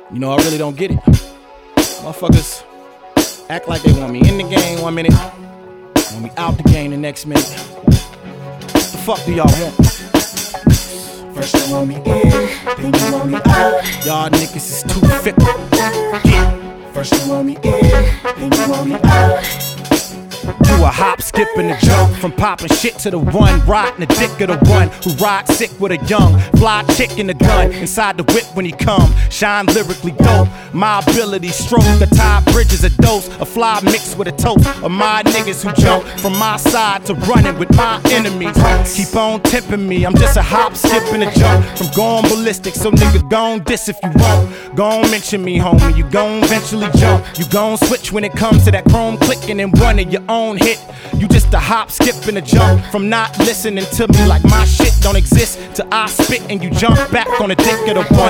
You know, I really don't get it. Motherfuckers act like they want me in the game 1 minute, want me out the game the next minute. What the fuck do y'all want? First you want me in, then you want me out. Y'all niggas is too fickle. Yeah. First you want me in, then you want me out. You a hop, skip, and a jump from popping shit to the one riding the dick of the one who rides sick with a young fly chick in the gun inside the whip when he come. Shine lyrically dope. My ability stroke the tie bridges a dose, a fly mixed with a toast of my niggas who jump from my side to running with my enemies. Keep on tipping me. I'm just a hop, skip, and a jump from going ballistic. So nigga gon' diss if you want. Gon' mention me, homie. You gon' eventually jump. You gon' switch when it comes to that chrome clicking and one of your own hit. You just a hop, skip, and a jump from not listening to me like my shit don't exist till I spit and you jump back on the dick of the one.